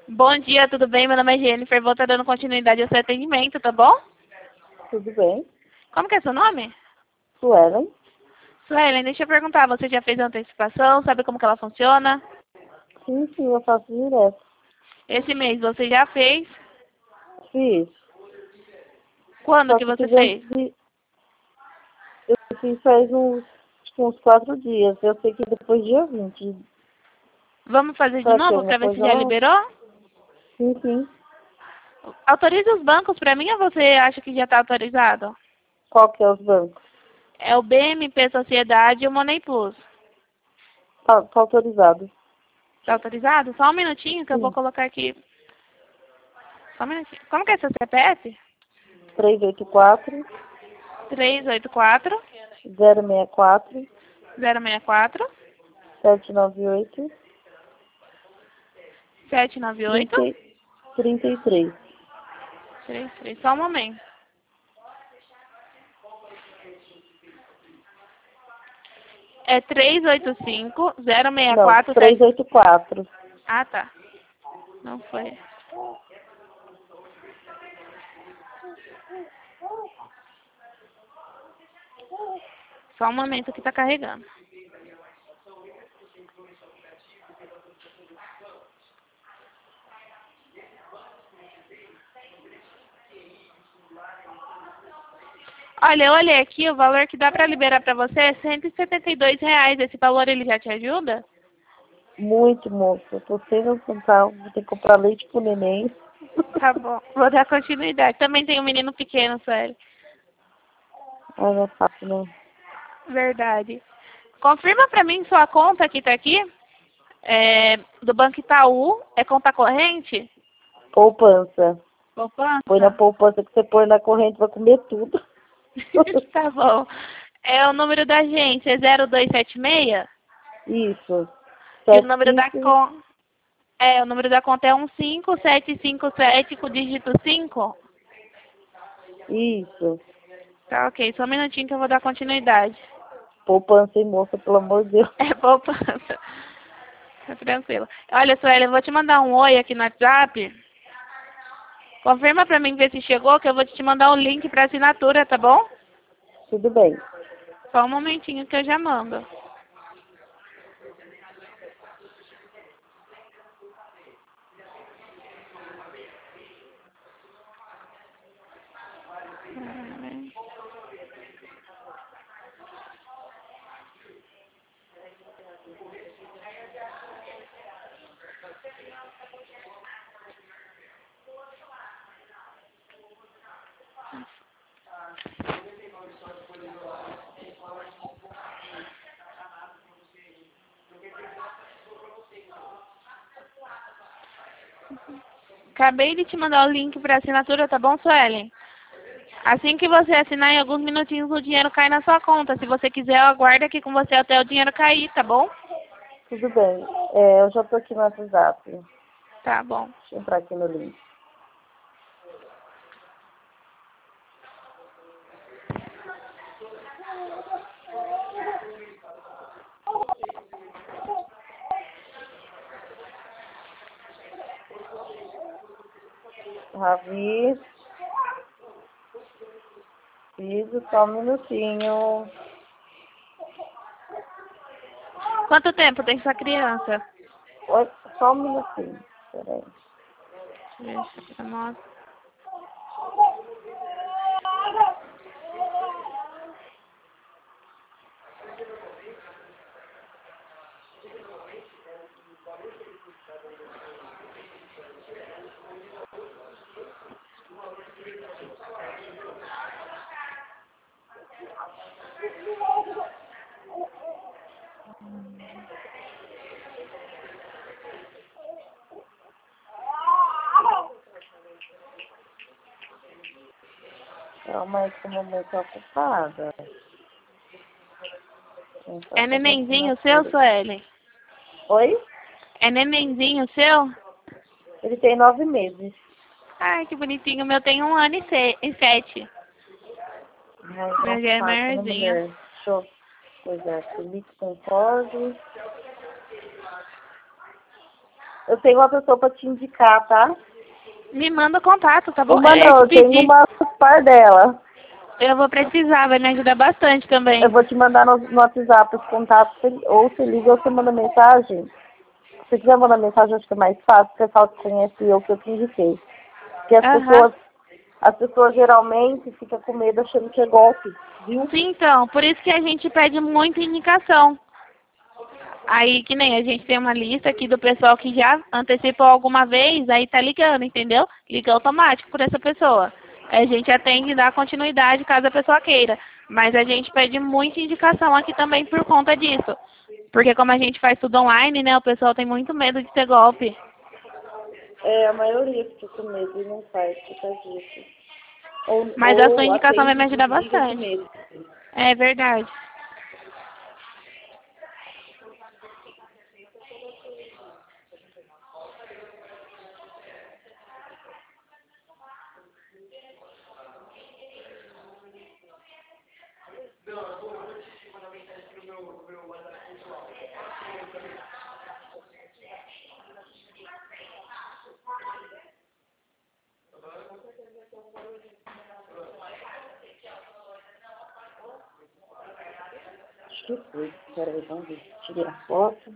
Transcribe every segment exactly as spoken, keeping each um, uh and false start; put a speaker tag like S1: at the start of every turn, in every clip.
S1: Bom dia, tudo bem? Meu nome é Jennifer, vou estar dando continuidade ao seu atendimento, tá bom?
S2: Tudo bem.
S1: Como que é seu nome?
S2: Suelen?
S1: Suelen, deixa eu perguntar, você já fez a antecipação? Sabe como que ela funciona?
S2: Sim, sim, eu faço direto.
S1: Esse mês você já fez?
S2: Fiz.
S1: Quando
S2: Só
S1: que
S2: que
S1: você
S2: fiz
S1: fez?
S2: antes de... Eu fiz faz uns, acho que uns quatro dias. Eu sei que depois dia vinte.
S1: Vamos fazer de
S2: Será que tem
S1: novo
S2: alguma
S1: para ver se
S2: coisa
S1: já
S2: lá?
S1: liberou?
S2: Sim, sim.
S1: Autoriza os bancos para mim ou você acha que já está autorizado?
S2: Qual que é os bancos?
S1: É o B M P Sociedade e o Money Plus.
S2: Tá, tá autorizado.
S1: Está autorizado? Só um minutinho que eu vou
S2: Sim.
S1: colocar aqui. Só um minutinho. Como que é seu C P F?
S2: três oito quatro,
S1: três oito quatro,
S2: zero seis quatro,
S1: zero seis quatro,
S2: sete nove oito,
S1: sete nove oito,
S2: trinta, trinta e três.
S1: três três. Só um momento. É três oito cinco, zero seis
S2: Não,
S1: quatro,
S2: três
S1: sete...
S2: oito quatro.
S1: Ah, tá. Não foi. Só um momento que tá carregando. Olha, eu olhei aqui, o valor que dá pra liberar pra você é cento e setenta e dois reais. Esse valor, ele já te ajuda?
S2: Muito, moço. Eu tô sem noção, tá? Vou ter que comprar leite pro neném.
S1: Tá bom. Vou dar continuidade. Também tem um menino pequeno, sério.
S2: Ai, não é fácil, não.
S1: Verdade. Confirma pra mim sua conta que tá aqui. É, do Banco Itaú. É conta corrente?
S2: Poupança. Põe na
S1: Poupança?
S2: poupança que você põe na corrente, vai comer tudo.
S1: Tá bom. É o número da agência, é zero dois sete seis?
S2: Isso.
S1: E o
S2: Sete
S1: número da
S2: cinco.
S1: conta... É, o número da conta é um cinco sete cinco sete com dígito cinco?
S2: Isso.
S1: Tá, ok. Só um minutinho que eu vou dar continuidade.
S2: Poupança, hein, moça, pelo amor de Deus.
S1: É poupança. Tá tranquilo. Olha, Sueli, eu vou te mandar um oi aqui no WhatsApp. Confirma pra mim ver se chegou, que eu vou te mandar o link pra assinatura, tá bom?
S2: Tudo bem.
S1: Só um momentinho que eu já mando. Acabei de te mandar o link pra assinatura, tá bom, Suelen? Assim que você assinar, em alguns minutinhos o dinheiro cai na sua conta. Se você quiser, eu aguardo aqui com você até o dinheiro cair, tá bom?
S2: Tudo bem. É, eu já tô aqui no WhatsApp. Deixa
S1: Tá bom.
S2: eu entrar aqui no link. Ravi. Fiz, só um minutinho.
S1: Quanto tempo tem sua criança?
S2: Oi, só um minutinho. Peraí.
S1: Deixa eu mostrar.
S2: Calma aí que a mamãe tá ocupada. Vamos
S1: É
S2: fazer a
S1: nenenzinho seu,
S2: assinatura.
S1: Suelen?
S2: Oi?
S1: É nenenzinho seu?
S2: Ele tem nove meses.
S1: Ai, que bonitinho. O meu tem um ano e, se... e sete.
S2: Ai,
S1: Meu
S2: não
S1: já é
S2: fácil, né,
S1: maiorzinho.
S2: mulher? Deixa eu... Pois é, Felipe concordo. eu tenho uma pessoa pra te indicar, tá?
S1: Me manda o contato, tá bom?
S2: Uma
S1: Eu,
S2: não,
S1: te
S2: eu tenho
S1: pedi.
S2: uma par dela.
S1: Eu vou precisar, vai me ajudar bastante também.
S2: Eu vou te mandar no, no WhatsApp os contatos, você- ou você liga ou você manda mensagem. Se você quiser mandar mensagem, acho que é mais fácil, o pessoal que conhece eu que eu te indiquei. Porque as
S1: Aham.
S2: pessoas, as pessoas geralmente ficam com medo achando que é golpe, viu?
S1: Sim, então, por isso que a gente pede muita indicação. Aí, que nem a gente tem uma lista aqui do pessoal que já antecipou alguma vez, aí tá ligando, entendeu? Liga automático por essa pessoa. Aí a gente atende e dá continuidade caso a pessoa queira. Mas a gente pede muita indicação aqui também por conta disso. Porque como a gente faz tudo online, né, o pessoal tem muito medo de ter golpe.
S2: É, a maioria fica com medo e não faz por causa disso. Ou,
S1: Mas a sua
S2: ou
S1: indicação vai
S2: atende
S1: me
S2: e
S1: ajudar
S2: desliga de
S1: bastante.
S2: medo.
S1: É verdade.
S2: Acho que foi. Peraí, vamos ver. Tirei a foto.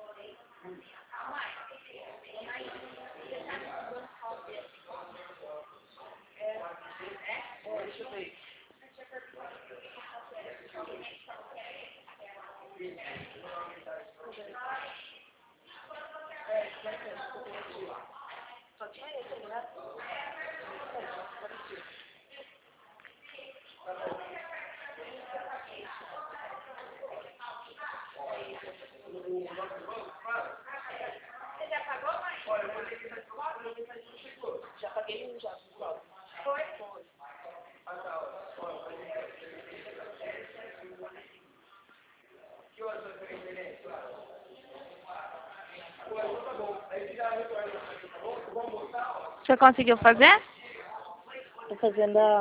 S1: Você conseguiu fazer?
S2: Tô fazendo a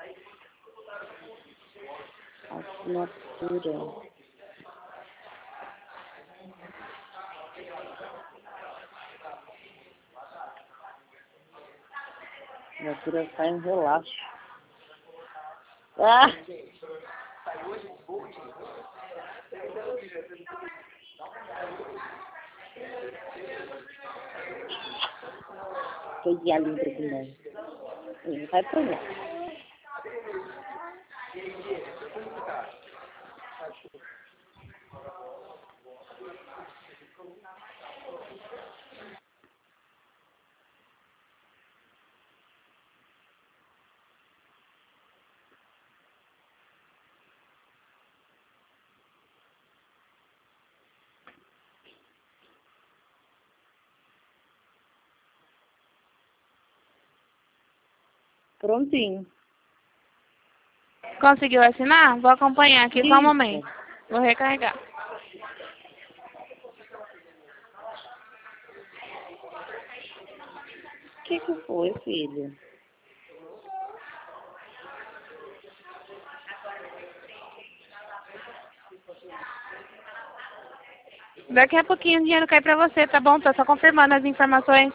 S2: assinatura. A assinatura sai um relaxo. Ah! Coisa linda demais. Não vai pra lá. Prontinho.
S1: Conseguiu assinar? Vou acompanhar aqui só um
S2: Isso.
S1: momento. Vou recarregar.
S2: O que que foi, filho?
S1: Daqui a pouquinho o dinheiro cai pra você, tá bom? Tô só confirmando as informações.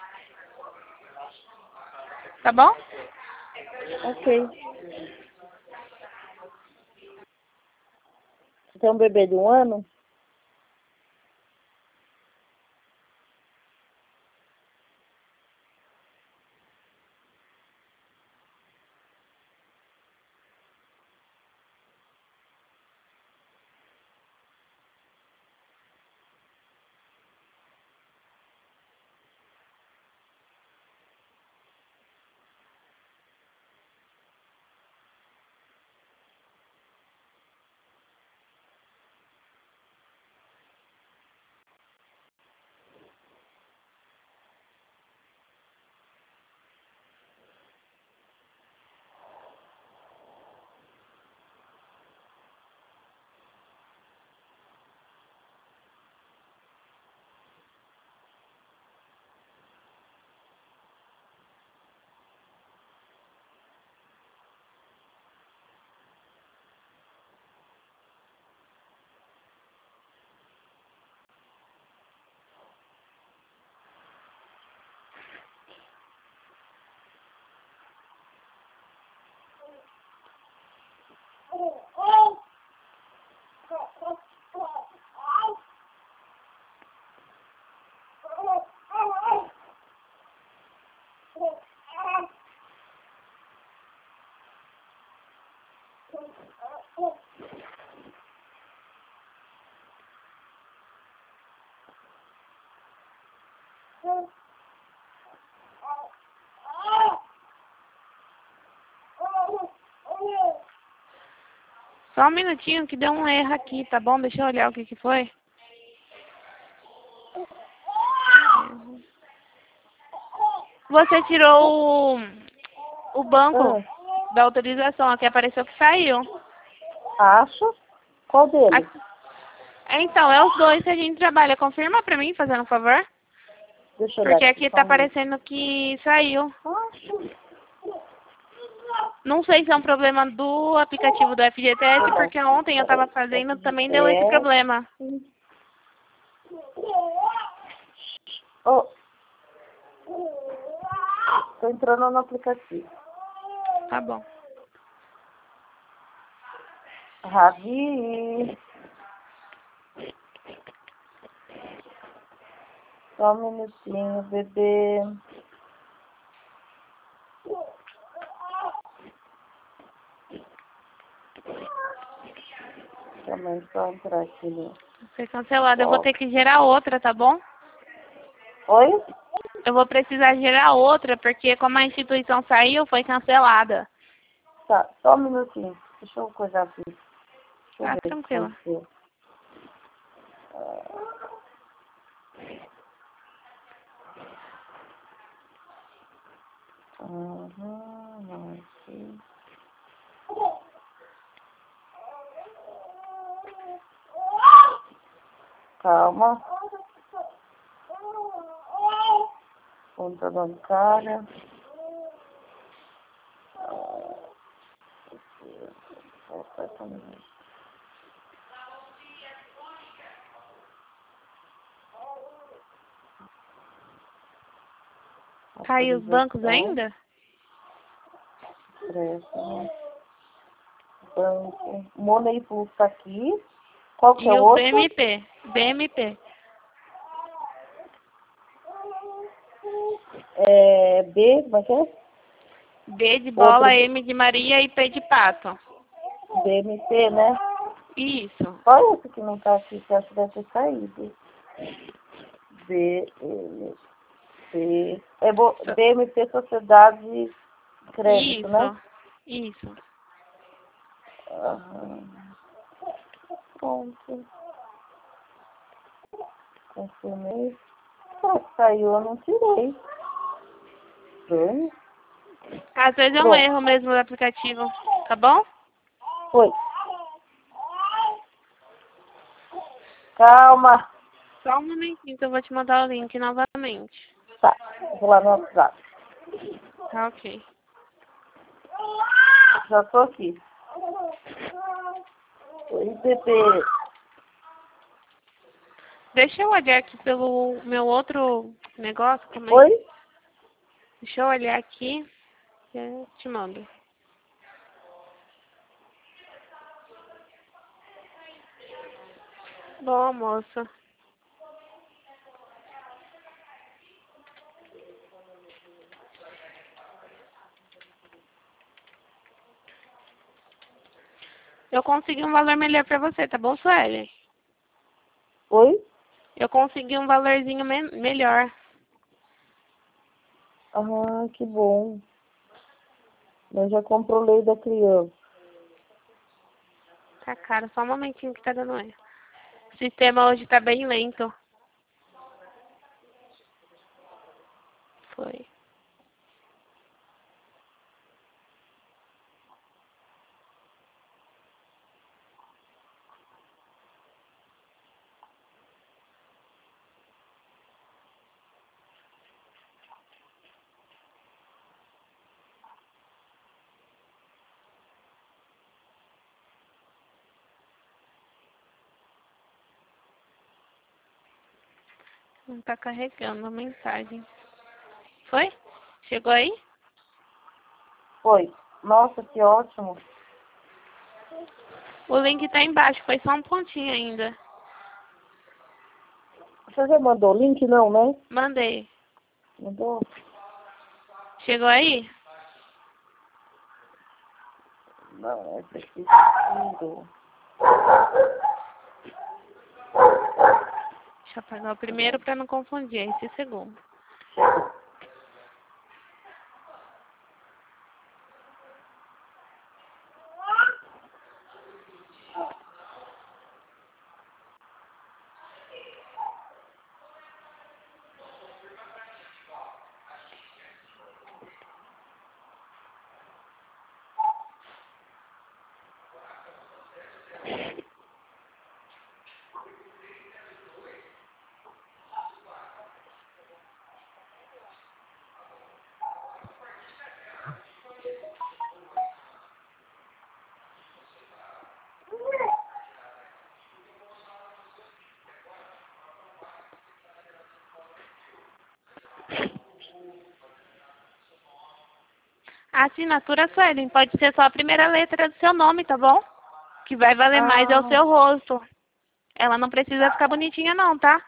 S1: Tá bom?
S2: Ok. Você tem um bebê de um ano?
S1: Só um minutinho que deu um erro aqui, tá bom? Deixa eu olhar o que que foi. Você tirou o, o banco
S2: Ah,
S1: da autorização. Aqui apareceu que saiu.
S2: acho. Qual deles?
S1: Aqui. Então, é os dois que a gente trabalha. Confirma pra mim, fazendo um favor.
S2: Deixa eu olhar
S1: Porque
S2: aqui.
S1: aqui
S2: Só
S1: tá
S2: um minuto.
S1: aparecendo que saiu.
S2: Acho.
S1: Não sei se é um problema do aplicativo do F G T S,
S2: Verdade.
S1: porque ontem eu tava
S2: Peraí.
S1: fazendo também deu esse
S2: É.
S1: problema.
S2: Oh. Tô entrando no aplicativo.
S1: Tá bom.
S2: Ravi. Só um minutinho, bebê. Também só entrar aqui no...
S1: Foi cancelado. Eu vou
S2: Ó.
S1: ter que gerar outra, tá bom?
S2: Oi?
S1: Eu vou precisar gerar outra, porque como a instituição saiu, foi cancelada.
S2: Tá, só um minutinho. Deixa eu coisar aqui. Deixa eu
S1: Tá,
S2: ver o que
S1: tranquilo.
S2: aconteceu. Ah. Uhum, aqui. Calma. Conta bancária.
S1: Tá aí os bancos
S2: Autorização.
S1: ainda?
S2: Empréstimo. Banco. Money Plus tá aqui. Qual que é
S1: E
S2: o
S1: o
S2: outro?
S1: B M P. B M P.
S2: É B, como é que é?
S1: B de
S2: Outro
S1: bola, M de Maria e P de pato.
S2: B M T, né?
S1: Isso.
S2: Olha esse que não tá aqui, que eu acho que deve ter saído. B M T. É bo- B M T Sociedade de Crédito, né?
S1: Isso. Isso.
S2: Aham. Pronto. Confirmei. Ah, saiu, eu não tirei. Estranho.
S1: Às vezes é um
S2: Pronto.
S1: erro mesmo do aplicativo. Tá bom?
S2: Foi. Calma.
S1: Só um momentinho que eu vou te mandar o link novamente.
S2: Tá. Vou lá no WhatsApp.
S1: Tá ok.
S2: Já tô aqui. Oi, bebê.
S1: Deixa eu olhar aqui pelo meu outro negócio. Como é?
S2: Oi?
S1: Deixa eu olhar aqui. E eu te mando. Bom, moça. Eu consegui um valor melhor pra você, tá bom, Sueli?
S2: Oi?
S1: Eu consegui um valorzinho me melhor.
S2: Ah, que bom. Eu já controlei da criança.
S1: Tá caro, só um momentinho que tá dando erro. O sistema hoje tá bem lento. Foi. Não tá carregando a mensagem. Foi? Chegou aí?
S2: Foi. Nossa, que ótimo.
S1: O link tá embaixo, foi só um pontinho ainda.
S2: Você já mandou o link? Não, né?
S1: Mandei.
S2: Mandou?
S1: Chegou aí?
S2: Não, esse aqui tirou.
S1: Deixa eu apagar o primeiro pra não confundir. Esse segundo. A assinatura, Suelen, pode ser só a primeira letra do seu nome, tá bom? Que vai valer mais é o
S2: Ah,
S1: seu rosto. Ela não precisa ficar bonitinha não, tá?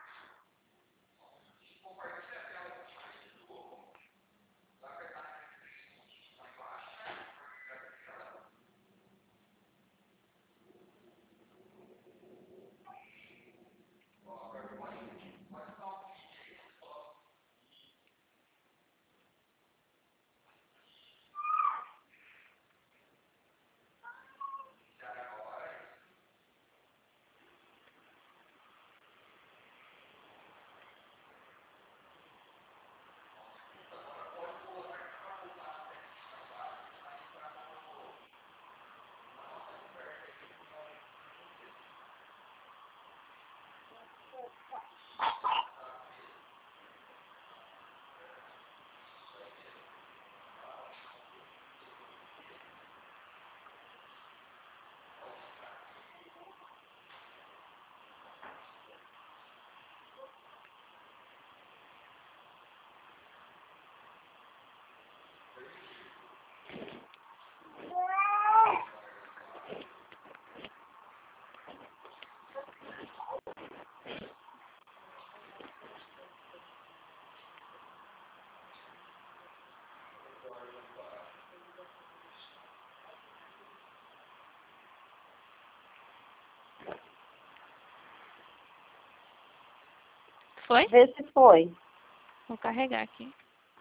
S1: Foi?
S2: vê se foi.
S1: Vou carregar aqui.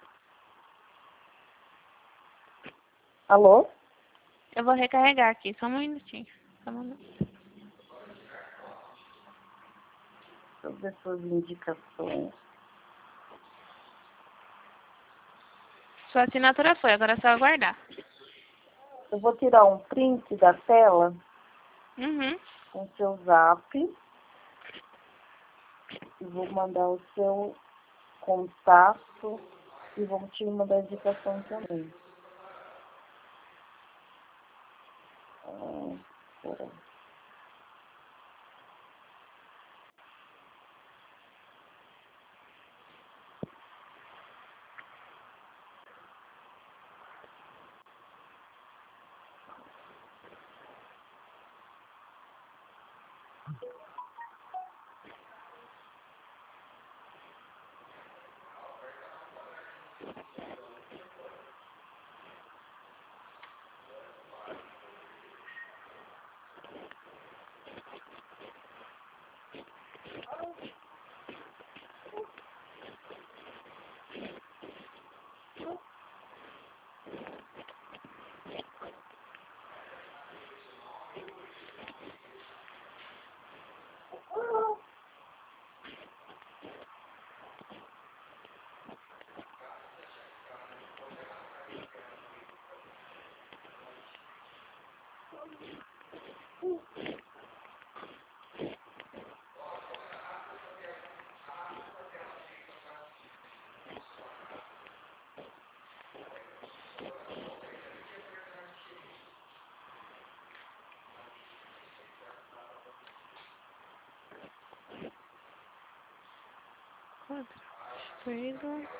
S2: Alô?
S1: Eu vou recarregar aqui, só um minutinho. Só um minuto.
S2: Deixa eu ver suas indicações.
S1: Sua assinatura foi, agora é só aguardar.
S2: Eu vou tirar um print da tela
S1: Uhum.
S2: com seu zap e vou mandar o seu contato e vou te mandar a indicação também. Ah, peraí.
S1: Cuido.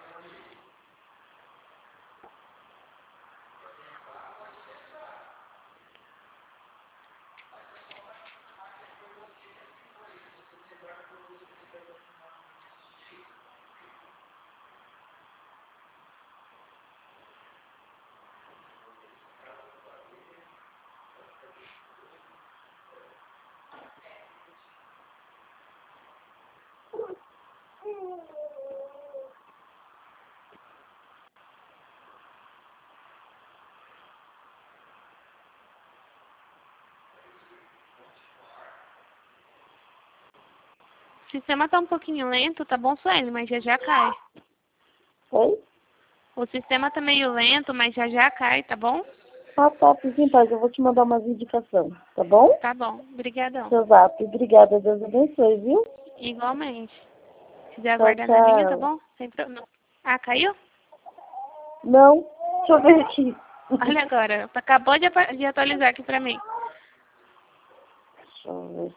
S1: O sistema tá um pouquinho lento, tá bom, Sueli, mas já já cai.
S2: Oi?
S1: O sistema tá meio lento, mas já já cai, tá bom?
S2: Ah, tá, sim, paz. Eu vou te mandar umas indicações, tá bom?
S1: Tá bom, brigadão.
S2: Seu zap. Obrigada, Deus abençoe, viu?
S1: Igualmente. Se quiser
S2: Tchau,
S1: aguardar na linha, tá
S2: tchau.
S1: bom? Sem problema. Ah, caiu?
S2: Não, deixa eu ver aqui.
S1: Olha agora, acabou de, apa- de atualizar aqui pra mim.
S2: Deixa eu ver.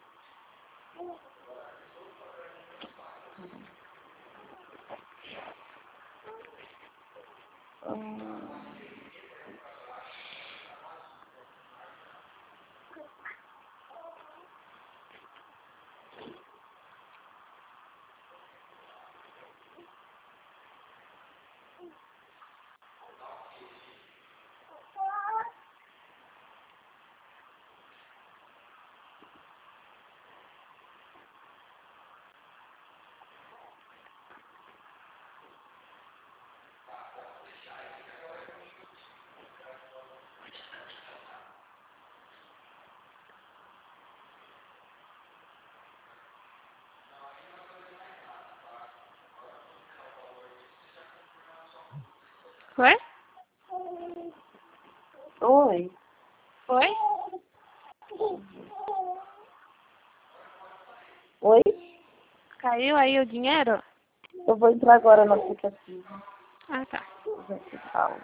S2: Hum.
S1: Foi?
S2: Oi.
S1: Foi?
S2: Oi?
S1: Caiu aí o dinheiro?
S2: Eu vou entrar agora no aplicativo.
S1: Ah, tá.
S2: A gente fala.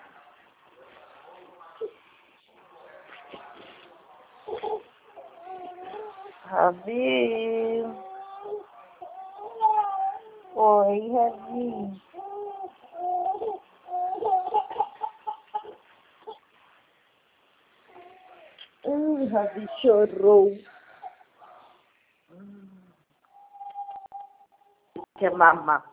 S2: Ravi. Oi, Ravi. Hum, Ravi chorou. Hum. Quer mamar.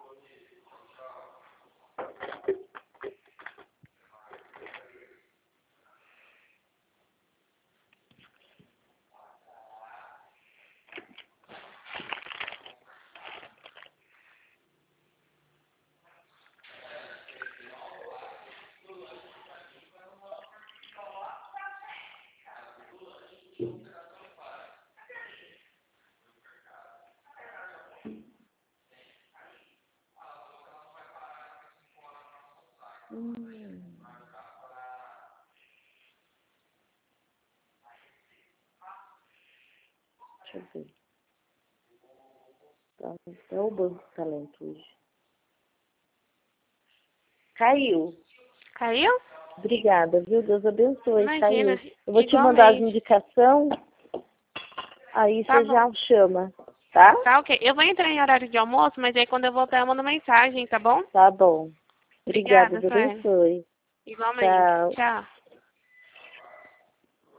S2: Hum. Deixa eu ver. Tá, até o banco tá lento hoje. Caiu.
S1: Caiu?
S2: Obrigada, viu? Deus abençoe.
S1: Imagina.
S2: Caiu. Eu vou te mandar as
S1: Igualmente.
S2: indicações. Aí
S1: Tá
S2: você
S1: bom.
S2: já chama, tá?
S1: Tá ok. Eu vou entrar em horário de almoço, mas aí quando eu voltar eu mando mensagem, tá bom?
S2: Tá bom. Obrigada,
S1: Obrigada,
S2: Deus
S1: Sueli.
S2: abençoe.
S1: Igualmente.
S2: Tchau.
S1: Tchau.